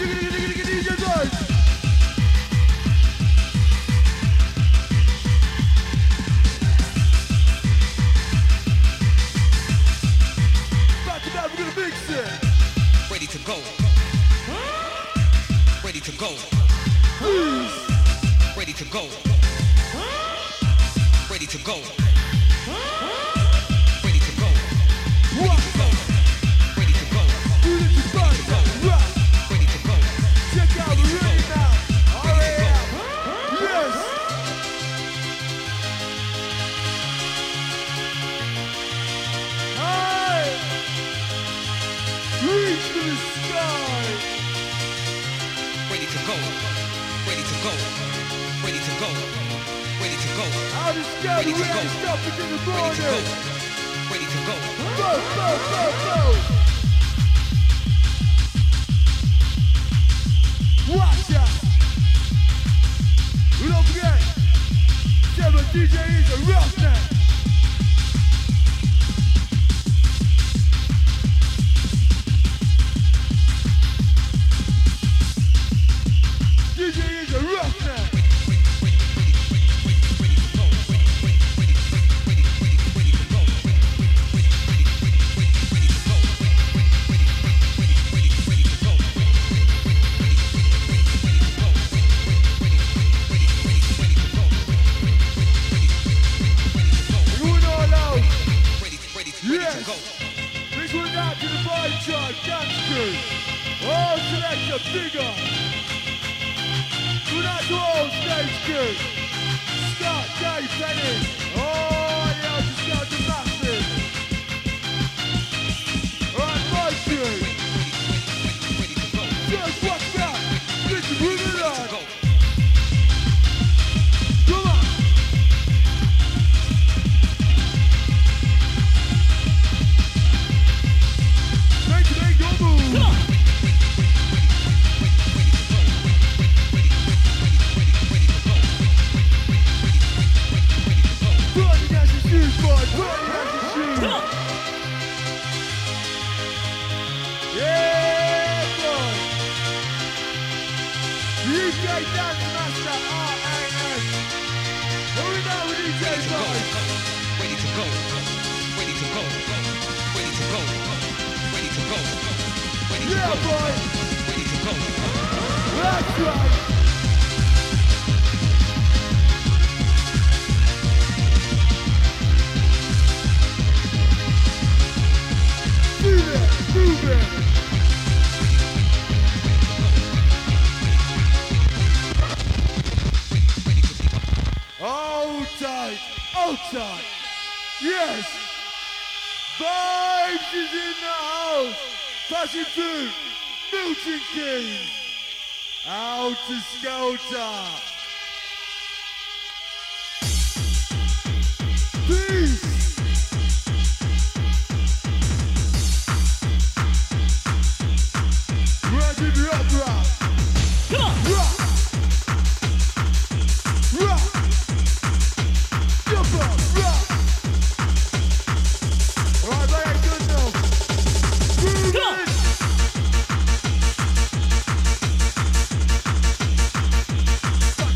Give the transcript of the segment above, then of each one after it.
DJ Buzz. Back to back, we're gonna mix it. Ready to go. Ready to go. Ready to go. Ready to go. Ready to go. What? Ready to go. Ready to buzz. Rock. Ready to go. Check out the ready now. R.A.M. Yes. High. Reach for the sky. Ready to go. Ready to go. Ready to go. Ready to go. Out of sky, Ready to ready go. to stop into the Ready to go. morning. Ready to go. Go, go, go, go. Watch out. Don't forget, Seven DJ is a roughneck. DJ is a roughneck. Going all out. Yes. This one out to the vibe chart, dance crew. All selector bigger. Going out to all stage crew. Scott, Dave, Penny. Oh, yeah, just got the massive. Alright, my crew. Just watch that. Let's move it on. Come on. Make your move. Put on your shoes, boy. Put on your shoes. Yeah, boy. UK Dance Master RAS. What we got with DJ Buzz? Ready to go. Ready to go. Ready to go. Ready to go. Ready to Yeah, go. boy. Ready to go. That's right. Move it, move it. Hold tight, hold tight. Yes. Vibes is in the house. Passing through Milton Keynes. Out to Skelter. Peace. Ready to rock, rock. Rock. Rock. Jump up, rock. Alright, very good now. Move it. Back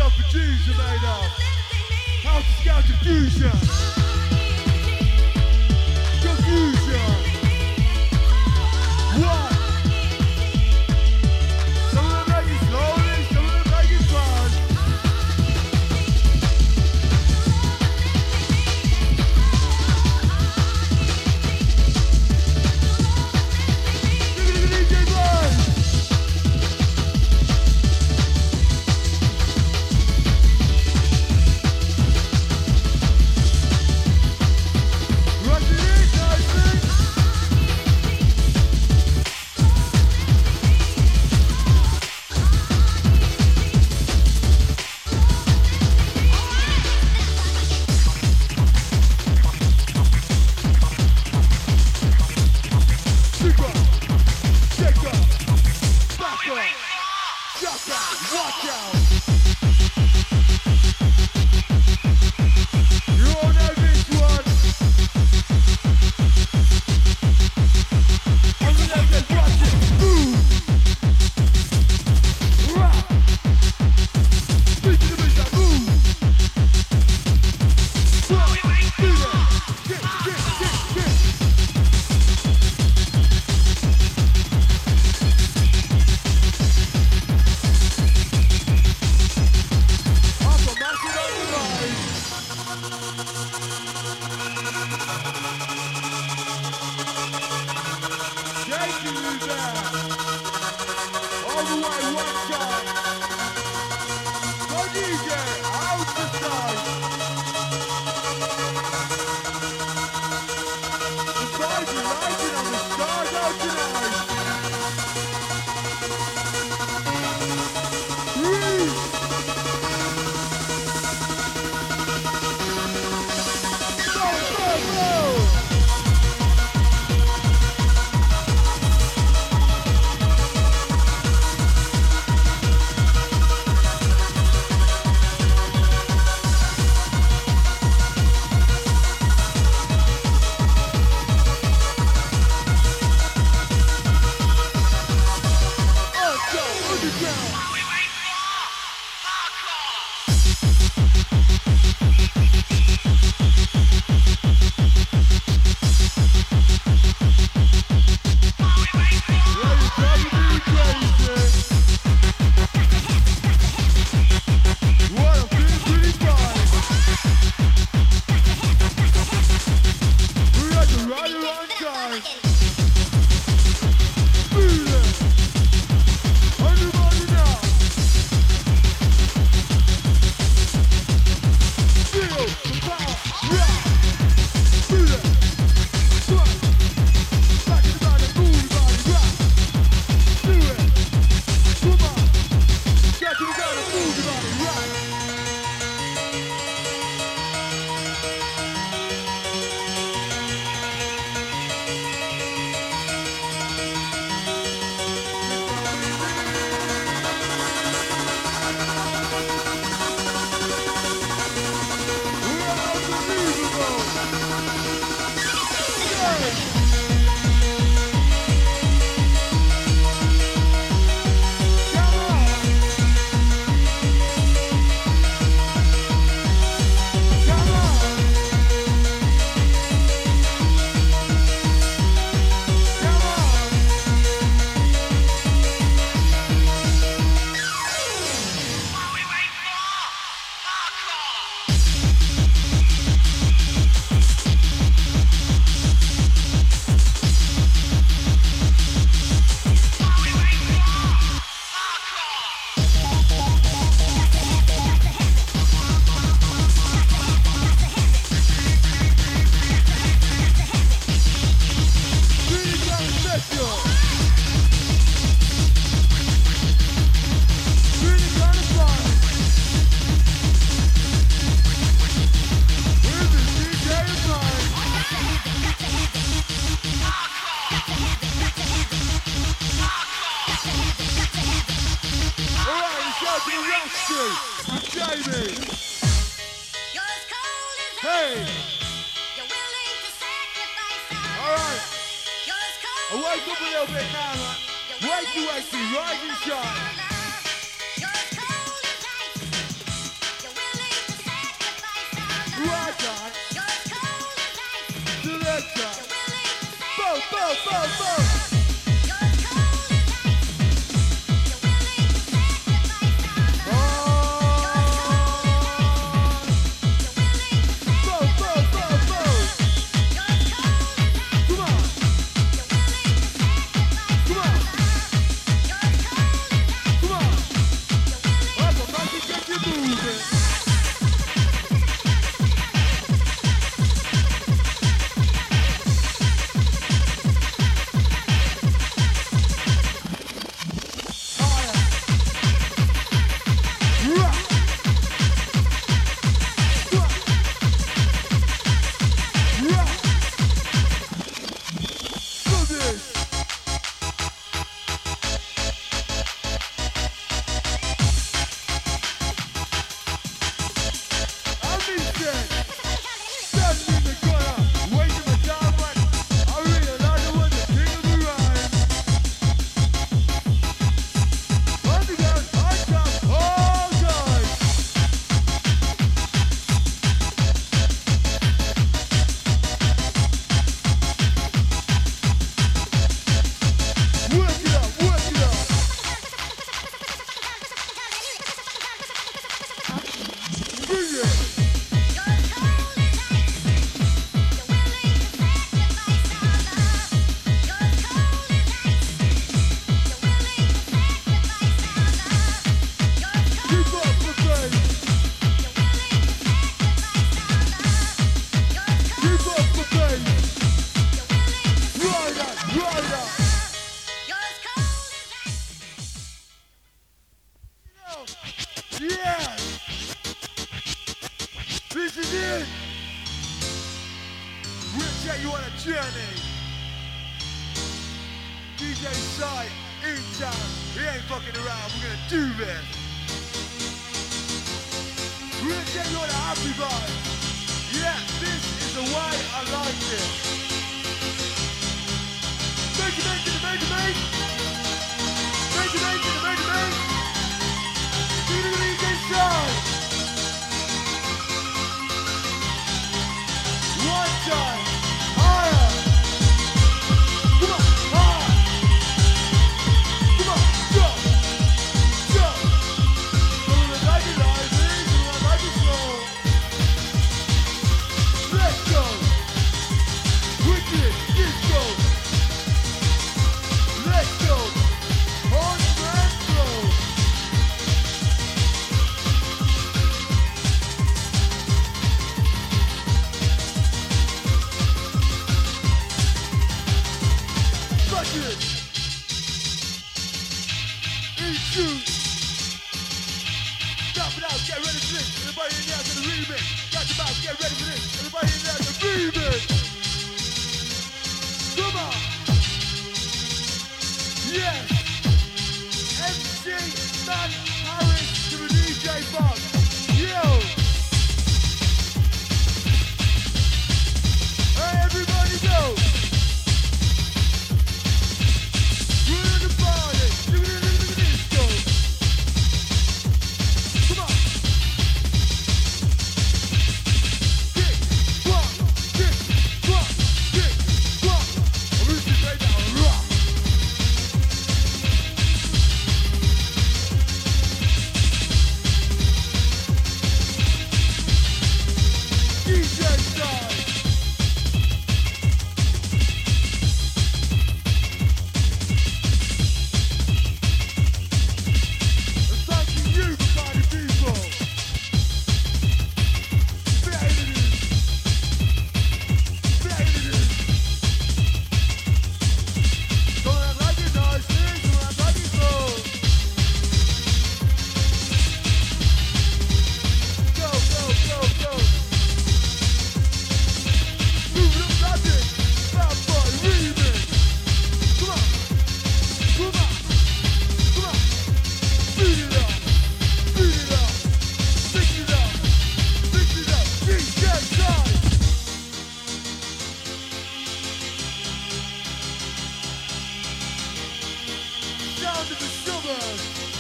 Scout producer made up. House of Scout Confusion. Confusion. What? Some of them make it slowly, some of them make it fast. Look at the DJ boys. Right on. Selector. Boom, boom, boom, boom.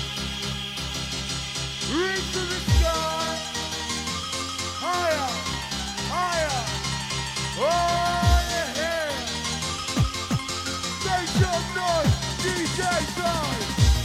Reach to the sky, higher. some noise, DJ Side.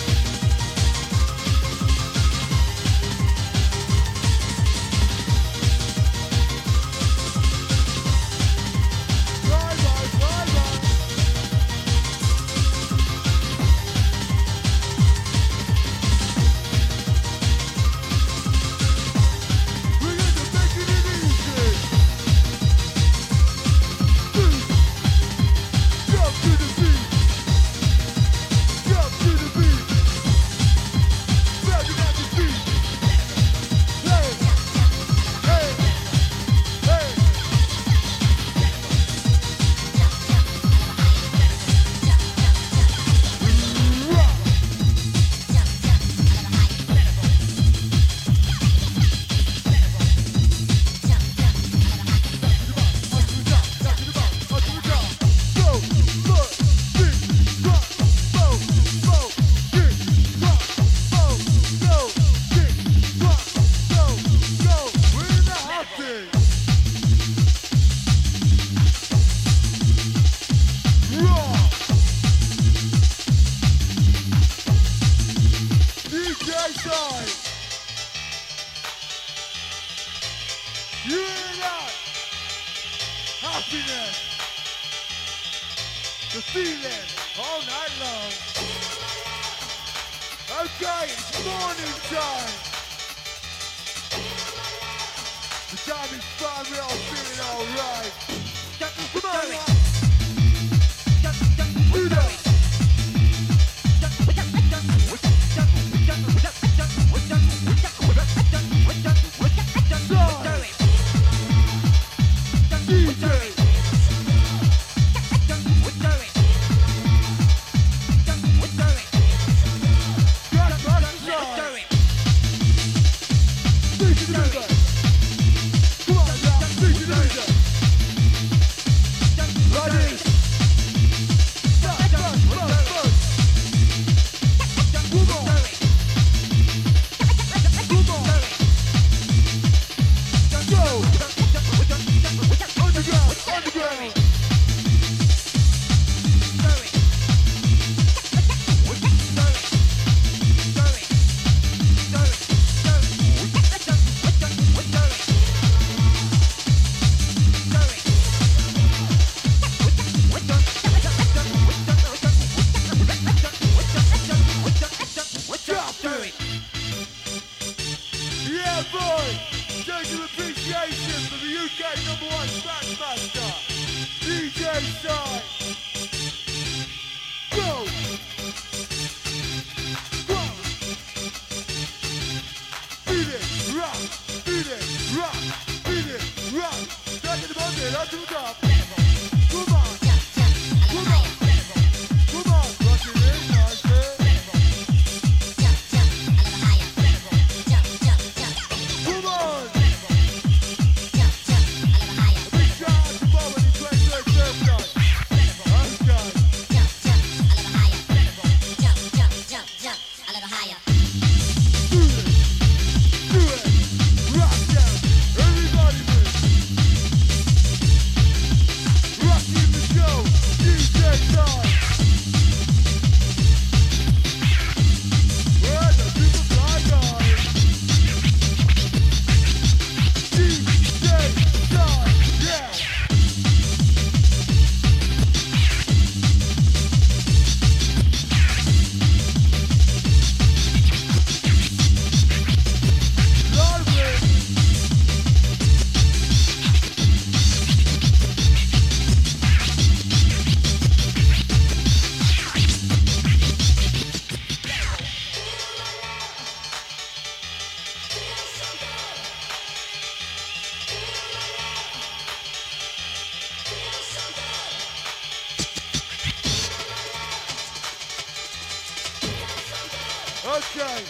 Okay.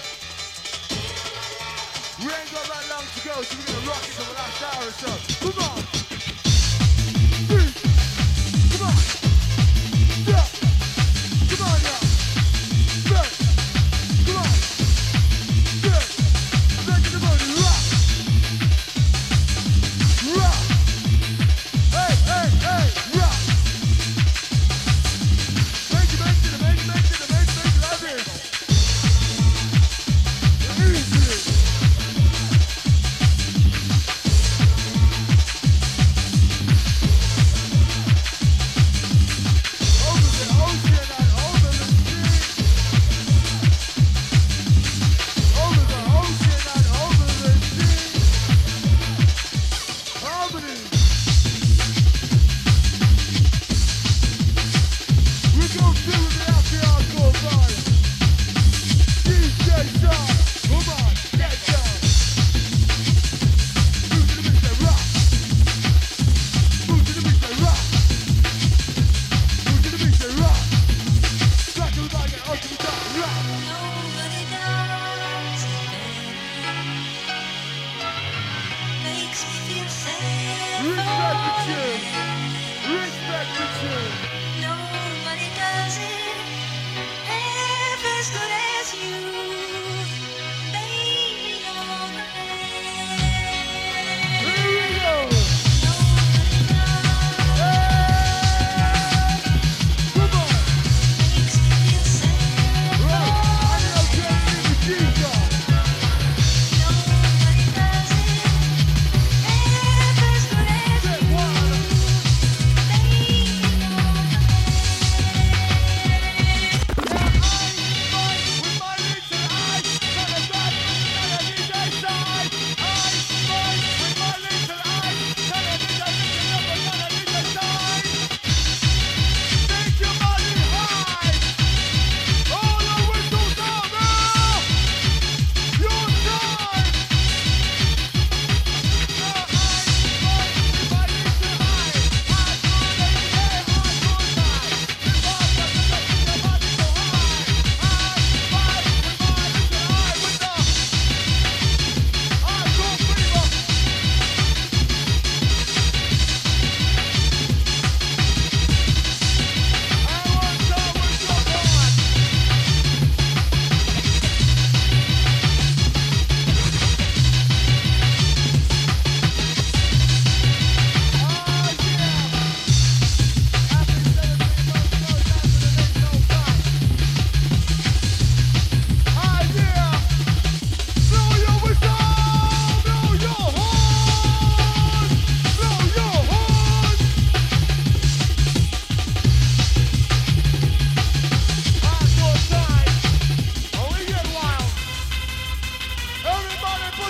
We ain't got that long to go, so we're gonna rock it for the last hour or so. Come on! Three. Come on! Yeah! Come on now! Good! Come on! Good! Back in the body, rock! Rock! Hey, hey, hey! Rock! Make it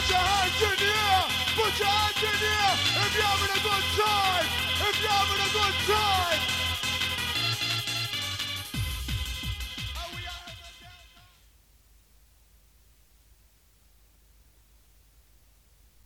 Put your hands in the air. Put your hands in the air. If you're having a good time. If you're having a good time.